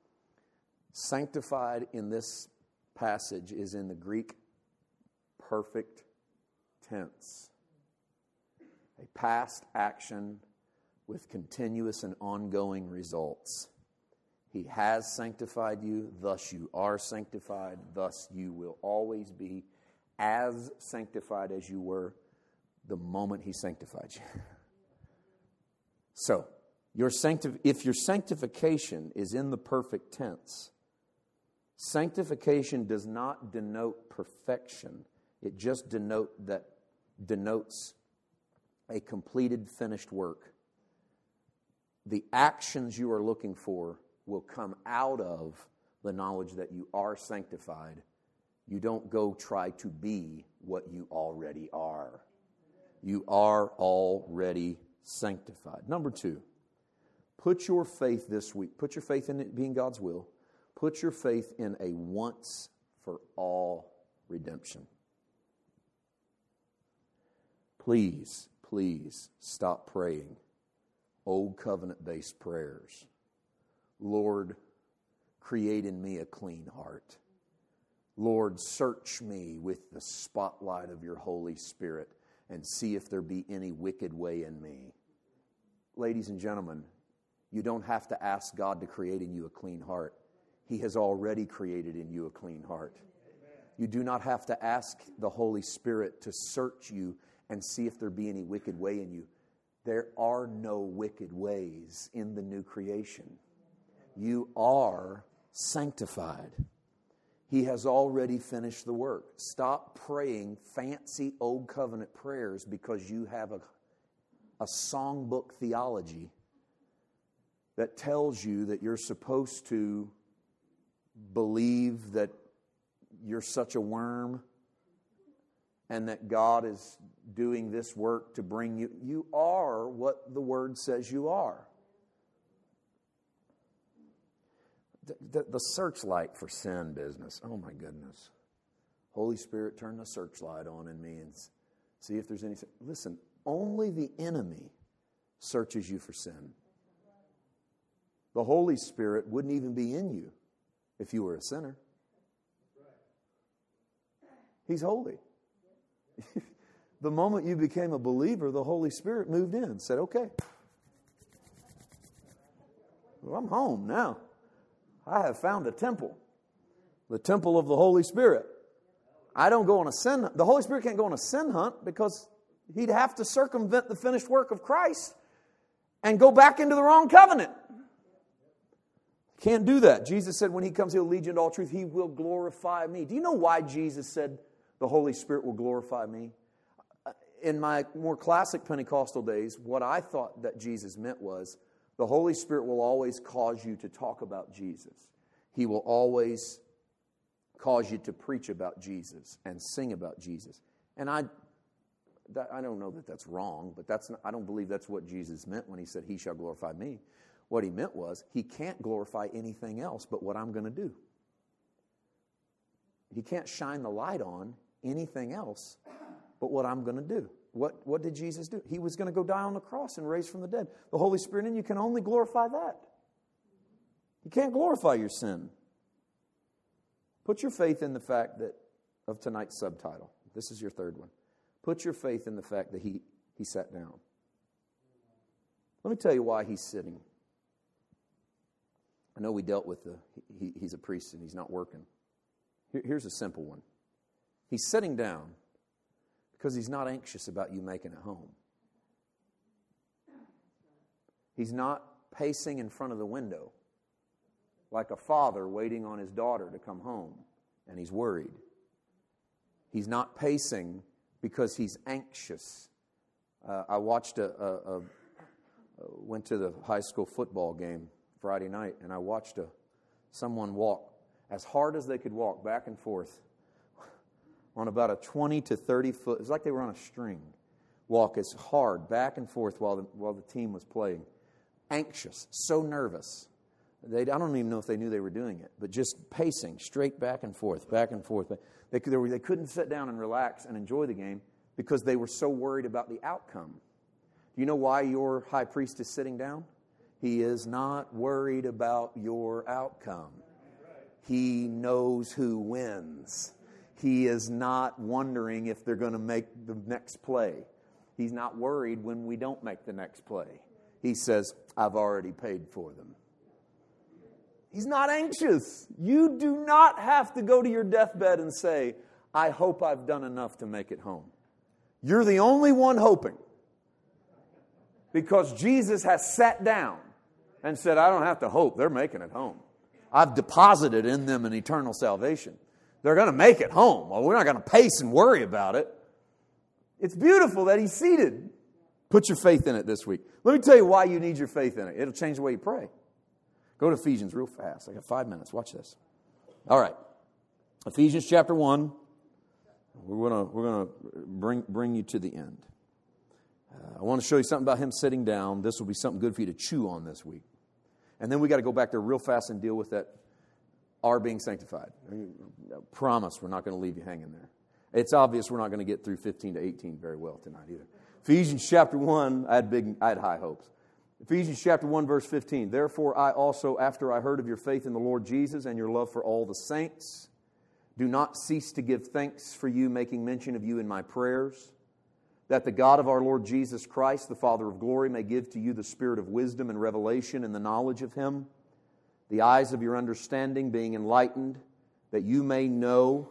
Sanctified in this passage is in the Greek perfect tense. A past action with continuous and ongoing results. He has sanctified you, thus you are sanctified, thus you will always be as sanctified as you were the moment He sanctified you. So, your sanctif- if your sanctification is in the perfect tense, sanctification does not denote perfection. It just denote that denotes a completed, finished work. The actions you are looking for will come out of the knowledge that you are sanctified. You don't go try to be what you already are. You are already sanctified. Number two, put your faith this week, put your faith in it being God's will. Put your faith in a once-for-all redemption. Please, please stop praying old covenant-based prayers. Lord, create in me a clean heart. Lord, search me with the spotlight of your Holy Spirit and see if there be any wicked way in me. Ladies and gentlemen, you don't have to ask God to create in you a clean heart. He has already created in you a clean heart. You do not have to ask the Holy Spirit to search you and see if there be any wicked way in you. There are no wicked ways in the new creation. You are sanctified. He has already finished the work. Stop praying fancy old covenant prayers because you have a, a songbook theology that tells you that you're supposed to believe that you're such a worm and that God is doing this work to bring you. You are what the Word says you are. The, the, the searchlight for sin business. Oh my goodness. Holy Spirit, turn the searchlight on in me and see if there's any sin. Listen, only the enemy searches you for sin. The Holy Spirit wouldn't even be in you if you were a sinner. He's holy. The moment you became a believer, the Holy Spirit moved in and said, okay, well, I'm home now. I have found a temple, the temple of the Holy Spirit. I don't go on a sin hunt. The Holy Spirit can't go on a sin hunt because He'd have to circumvent the finished work of Christ and go back into the wrong covenant. Can't do that. Jesus said when He comes, He'll lead you into all truth. He will glorify me. Do you know why Jesus said the Holy Spirit will glorify me? In my more classic Pentecostal days, what I thought that Jesus meant was the Holy Spirit will always cause you to talk about Jesus. He will always cause you to preach about Jesus and sing about Jesus. And I that, I don't know that that's wrong, but that's not, I don't believe that's what Jesus meant when He said, He shall glorify me. What He meant was, He can't glorify anything else but what I'm going to do. He can't shine the light on anything else but what I'm going to do. What, what did Jesus do? He was going to go die on the cross and raise from the dead. The Holy Spirit in you can only glorify that. You can't glorify your sin. Put your faith in the fact that, of tonight's subtitle. This is your third one. Put your faith in the fact that he, he sat down. Let me tell you why He's sitting. I know we dealt with the, he, he's a priest and he's not working. Here, here's a simple one. He's sitting down because He's not anxious about you making it home. He's not pacing in front of the window like a father waiting on his daughter to come home, and he's worried. He's not pacing because he's anxious. Uh, I watched a, a, a went to the high school football game Friday night, and I watched a someone walk as hard as they could walk back and forth on about a twenty to thirty foot, it's like they were on a string, walk as hard back and forth while the, while the team was playing. Anxious, so nervous. They, I don't even know if they knew they were doing it, but just pacing straight back and forth, back and forth. They, they, were, they couldn't sit down and relax and enjoy the game because they were so worried about the outcome. Do you know why your high priest is sitting down? He is not worried about your outcome. He knows who wins. He is not wondering if they're going to make the next play. He's not worried when we don't make the next play. He says, I've already paid for them. He's not anxious. You do not have to go to your deathbed and say, I hope I've done enough to make it home. You're the only one hoping. Because Jesus has sat down and said, I don't have to hope. They're making it home. I've deposited in them an eternal salvation. They're going to make it home. Well, we're not going to pace and worry about it. It's beautiful that He's seated. Put your faith in it this week. Let me tell you why you need your faith in it. It'll change the way you pray. Go to Ephesians real fast. I got five minutes. Watch this. All right. Ephesians chapter one. We're going to we're going to bring bring you to the end. Uh, I want to show you something about Him sitting down. This will be something good for you to chew on this week. And then we got to go back there real fast and deal with that are being sanctified. I promise we're not going to leave you hanging there. It's obvious we're not going to get through fifteen to eighteen very well tonight either. Ephesians chapter one, I had big, I had high hopes. Ephesians chapter one, verse fifteen. Therefore I also, after I heard of your faith in the Lord Jesus and your love for all the saints, do not cease to give thanks for you, making mention of you in my prayers, that the God of our Lord Jesus Christ, the Father of glory, may give to you the spirit of wisdom and revelation and the knowledge of Him, the eyes of your understanding being enlightened, that you may know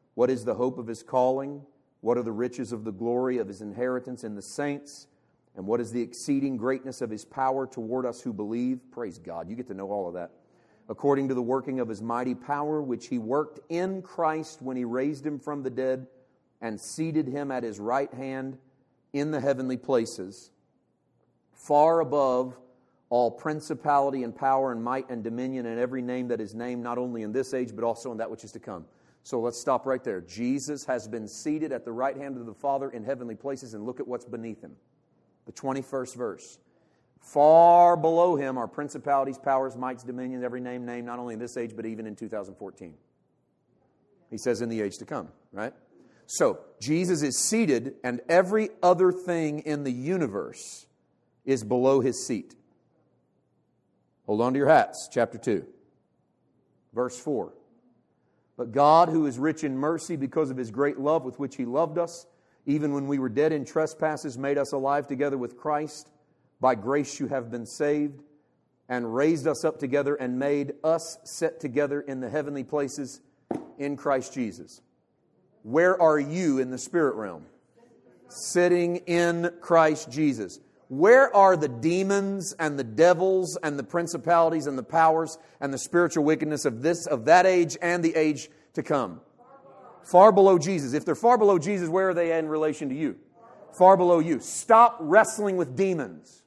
What is the hope of His calling? What are the riches of the glory of His inheritance in the saints? And what is the exceeding greatness of His power toward us who believe? Praise God. You get to know all of that. According to the working of His mighty power, which He worked in Christ when He raised Him from the dead and seated Him at His right hand in the heavenly places, far above all principality and power and might and dominion and every name that is named, not only in this age, but also in that which is to come. So let's stop right there. Jesus has been seated at the right hand of the Father in heavenly places, and look at what's beneath Him. The twenty-first verse. Far below Him are principalities, powers, mights, dominions, every name named, not only in this age, but even in two thousand fourteen. He says in the age to come, right? So, Jesus is seated, and every other thing in the universe is below His seat. Hold on to your hats. Chapter two. Verse four. But God, who is rich in mercy because of His great love with which He loved us, even when we were dead in trespasses, made us alive together with Christ. By grace you have been saved, and raised us up together and made us sit together in the heavenly places in Christ Jesus. Where are you in the spirit realm? Sitting in Christ Jesus. Where are the demons and the devils and the principalities and the powers and the spiritual wickedness of this, of that age and the age to come? Far below Jesus. If they're far below Jesus, where are they in relation to you? Far below you. Stop wrestling with demons.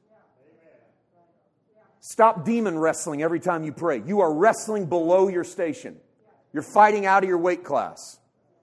Stop demon wrestling every time you pray. You are wrestling below your station. You're fighting out of your weight class.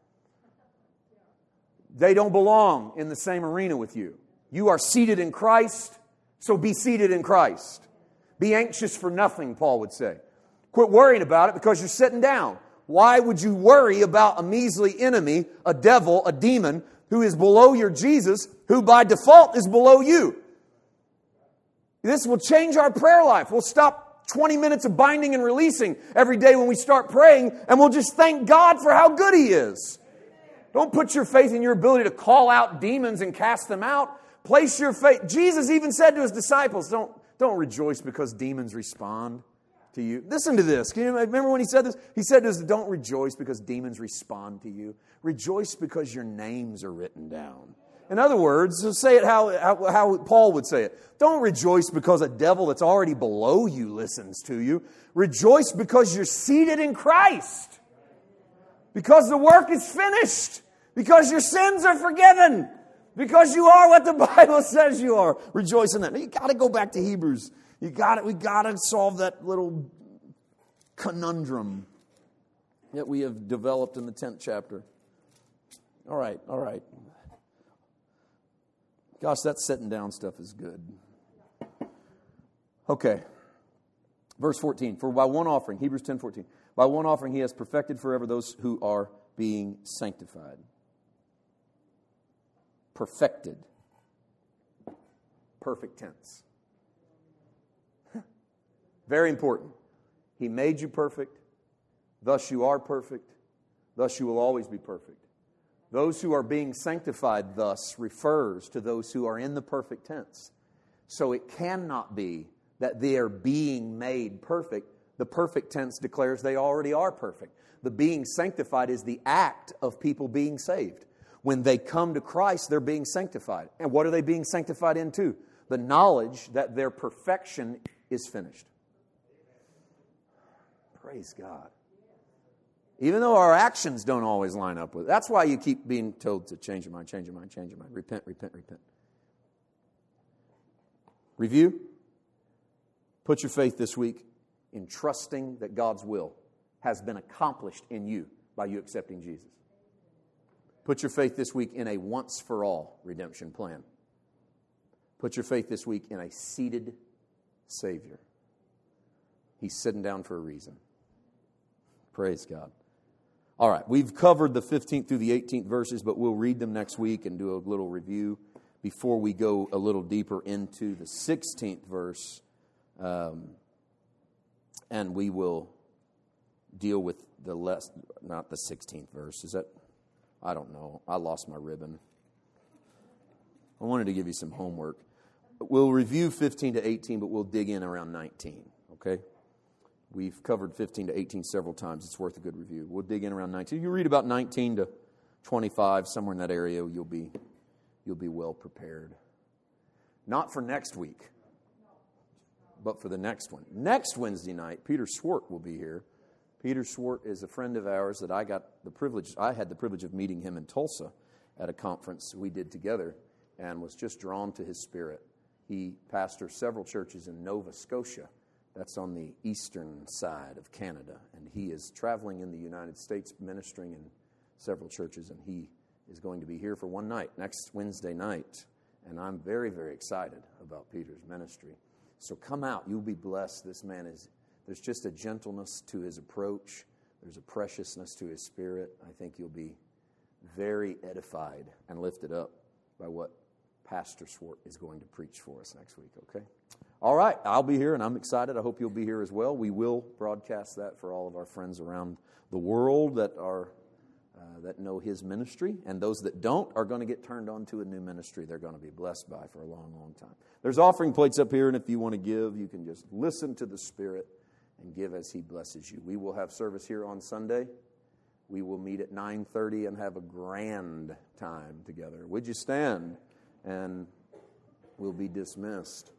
They don't belong in the same arena with you. You are seated in Christ, so be seated in Christ. Be anxious for nothing, Paul would say. Quit worrying about it because you're sitting down. Why would you worry about a measly enemy, a devil, a demon, who is below your Jesus, who by default is below you? This will change our prayer life. We'll stop twenty minutes of binding and releasing every day when we start praying, and we'll just thank God for how good He is. Don't put your faith in your ability to call out demons and cast them out. Place your faith. Jesus even said to His disciples, don't, don't rejoice because demons respond to you. Listen to this. Can you remember when He said this? He said to us, don't rejoice because demons respond to you. Rejoice because your names are written down. In other words, say it how, how, how Paul would say it. Don't rejoice because a devil that's already below you listens to you. Rejoice because you're seated in Christ. Because the work is finished. Because your sins are forgiven. Because you are what the Bible says you are. Rejoice in that. You got to go back to Hebrews. You got it. We got to solve that little conundrum that we have developed in the tenth chapter. All right, all right. Gosh, that sitting down stuff is good. Okay. Verse fourteen. For by one offering, Hebrews ten fourteen. By one offering He has perfected forever those who are being sanctified. Perfected. Perfect tense. Very important. He made you perfect. Thus you are perfect. Thus you will always be perfect. Those who are being sanctified thus refers to those who are in the perfect tense. So it cannot be that they are being made perfect. The perfect tense declares they already are perfect. The being sanctified is the act of people being saved. When they come to Christ, they're being sanctified. And what are they being sanctified into? The knowledge that their perfection is finished. Praise God. Even though our actions don't always line up with it. That's why you keep being told to change your mind, change your mind, change your mind. Repent, repent, repent. Review. Put your faith this week in trusting that God's will has been accomplished in you by you accepting Jesus. Put your faith this week in a once-for-all redemption plan. Put your faith this week in a seated Savior. He's sitting down for a reason. Praise God. All right, we've covered the fifteenth through the eighteenth verses, but we'll read them next week and do a little review before we go a little deeper into the sixteenth verse. Um, and we will deal with the less, not the sixteenth verse. Is that, I don't know. I lost my ribbon. I wanted to give you some homework. We'll review fifteen to eighteen, but we'll dig in around nineteen, okay? We've covered fifteen to eighteen several times. It's worth a good review. We'll dig in around nineteen. You read about nineteen to twenty-five, somewhere in that area, you'll be you'll be well prepared. Not for next week, but for the next one. Next Wednesday night, Peter Swart will be here. Peter Swart is a friend of ours that I got the privilege, I had the privilege of meeting him in Tulsa at a conference we did together and was just drawn to his spirit. He pastors several churches in Nova Scotia. That's on the eastern side of Canada. And he is traveling in the United States ministering in several churches. And he is going to be here for one night, next Wednesday night. And I'm very, very excited about Peter's ministry. So come out. You'll be blessed. This man is, there's just a gentleness to his approach. There's a preciousness to his spirit. I think you'll be very edified and lifted up by what Pastor Swart is going to preach for us next week, okay? All right, I'll be here, and I'm excited. I hope you'll be here as well. We will broadcast that for all of our friends around the world that are uh, that know his ministry, and those that don't are going to get turned on to a new ministry they're going to be blessed by for a long, long time. There's offering plates up here, and if you want to give, you can just listen to the Spirit and give as he blesses you. We will have service here on Sunday. We will meet at nine thirty and have a grand time together. Would you stand? And we'll be dismissed.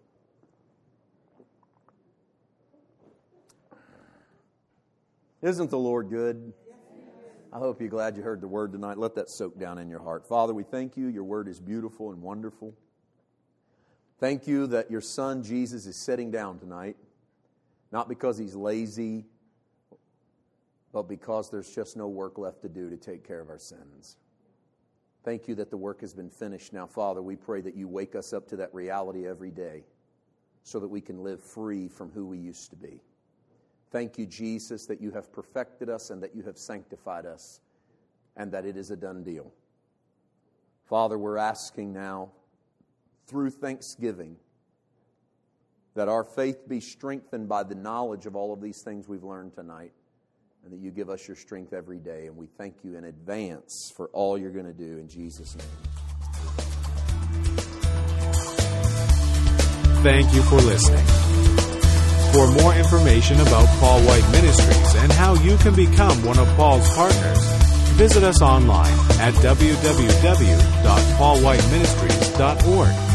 Isn't the Lord good? I hope you're glad you heard the word tonight. Let that soak down in your heart. Father, we thank you. Your word is beautiful and wonderful. Thank you that your Son, Jesus, is sitting down tonight, not because he's lazy, but because there's just no work left to do to take care of our sins. Thank you that the work has been finished. Now, Father, we pray that you wake us up to that reality every day so that we can live free from who we used to be. Thank you, Jesus, that you have perfected us and that you have sanctified us and that it is a done deal. Father, we're asking now, through thanksgiving, that our faith be strengthened by the knowledge of all of these things we've learned tonight, and that you give us your strength every day. And we thank you in advance for all you're going to do in Jesus' name. Thank you for listening. For more information about Paul White Ministries and how you can become one of Paul's partners, visit us online at w w w dot paul white ministries dot org.